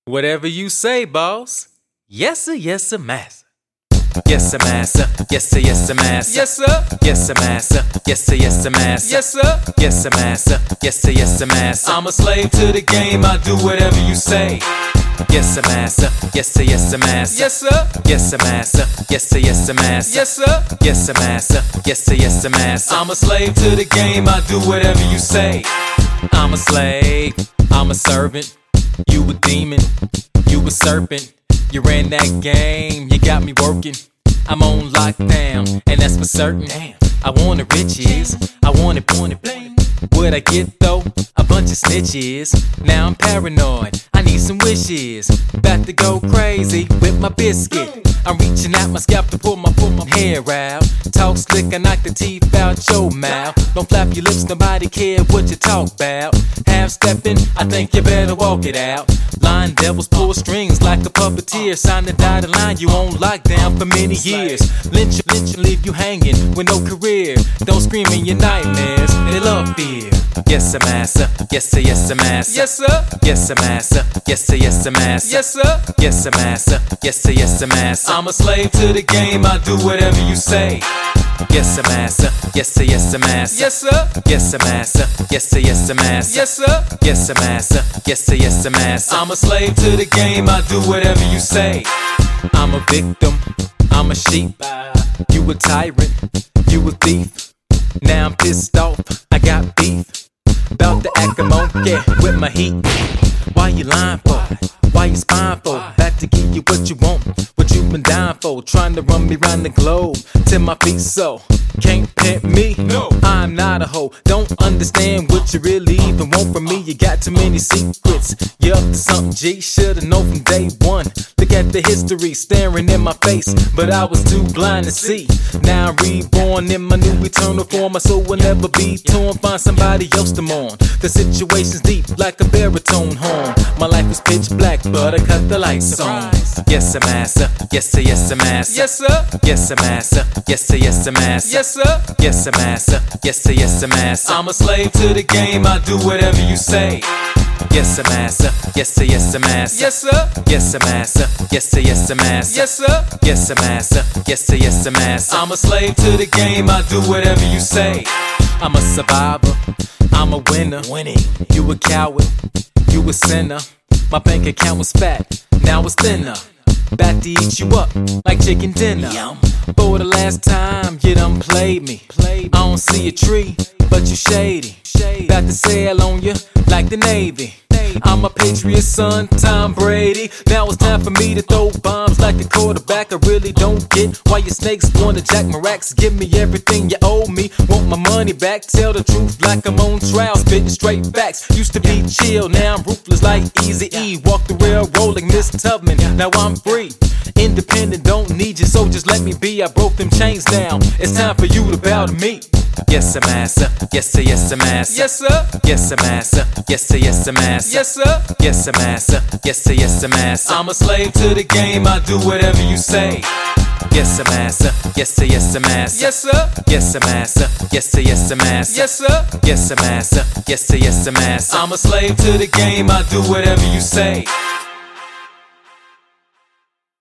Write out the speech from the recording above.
Whatever you say, boss. Yes sir, master. Yes sir, master. Yes sir, master. Yes sir. Yes sir, master. Yes sir, master. Yes sir. Yes sir, master. Yes sir, master. I'm a slave to the game, I do whatever you say. Yes sir, master. Yes sir, master. Yes sir. Yes sir, master. Yes sir, master. Yes sir. Yes sir, master. Yes sir, master. I'm a slave to the game, I do whatever you say. I'm a slave, I'm a servant. You a demon, you a serpent. You ran that game, you got me working. I'm on lockdown, and that's for certain. I wanted riches, I wanted bling. What I get though? A bunch of snitches. Now I'm paranoid, I need some wishes. About to go crazy with my biscuit. I'm reaching out my scalp to pull my hair out. Talk slick, I knock the teeth out your mouth. Don't flap your lips, nobody care what you talk about. Half stepping, I think you better walk it out. Line devils pull strings like a puppeteer. Sign the dotted line, you on lockdown for many years. Lynch, leave you hanging with no career. Don't scream in your nightmares, they love fear. Yes sir, master. Yes sir, master. Yes sir. Yes sir, master. Yes sir, master. Yes sir. Yes sir, master. Yes sir, master. I'm a slave to the game, I do whatever you say. Yes sir, master. Yes sir, master. Yes sir. Yes sir, master. Yes sir, master. Yes sir. Yes sir, master. Yes sir, master. I'm a slave to the game, I do whatever you say. I'm a victim, I'm a sheep. You a tyrant, you a thief. Now I'm pissed off, I got beef. About to act a monkey with my heat. Why you lying for? Why you spying for? Back to give you what you want, what you been dying for. Trying to run me round the globe till my feet so. Can't pimp me, no, I'm not a hoe. Don't understand what you really even want from me. You got too many secrets, you're up to something G. Should've known from day one. Look at the history staring in my face, but I was too blind to see. Now I'm reborn in my new eternal form. My soul will never be torn, find somebody else to mourn. The situation's deep like a baritone horn. My life is pitch black, but I cut the lights on. Yes sir, master. Yes sir, master. Yes sir. Yes sir, master. Yes sir, master. Yes sir. Yes sir, master. Yes sir, master. I'm a slave to the game, I do whatever you say. Yes sir, master. Yes sir, master. Yes sir. Yes sir, master. Yes sir, master. Yes sir. Yes sir, master. Yes sir, master. I'm a slave to the game, I do whatever you say. I'm a survivor, I'm a winner. You a coward, you a sinner. My bank account was fat, now it's thinner. Back to eat you up like chicken dinner. For the last time, you done played me. I don't see a tree, but you shady. About to sail on you like the Navy. I'm a Patriot son, Tom Brady. Now it's time for me to throw bombs like a quarterback. I really don't get why you snakes wanna jack my racks. Give me everything you owe me, want my money back. Tell the truth like I'm on trial, spitting straight facts. Used to be chill, now I'm ruthless like Eazy-E. Walk the railroad like Miss Tubman, now I'm free. Independent, don't need you, so just let me be. I broke them chains down, it's time for you to bow to me. Yes sir, master. Yes sir, master. Yes sir. Yes sir, master. Yes sir, master. Yes sir. Yes sir, master. Yes sir, master. I'm a slave to the game, I do whatever you say. Yes sir, master. Yes sir, master. Yes sir. Yes sir, master. Yes sir, master. Yes sir. Yes sir, master. Yes sir, master. I'm a slave to the game, I do whatever you say.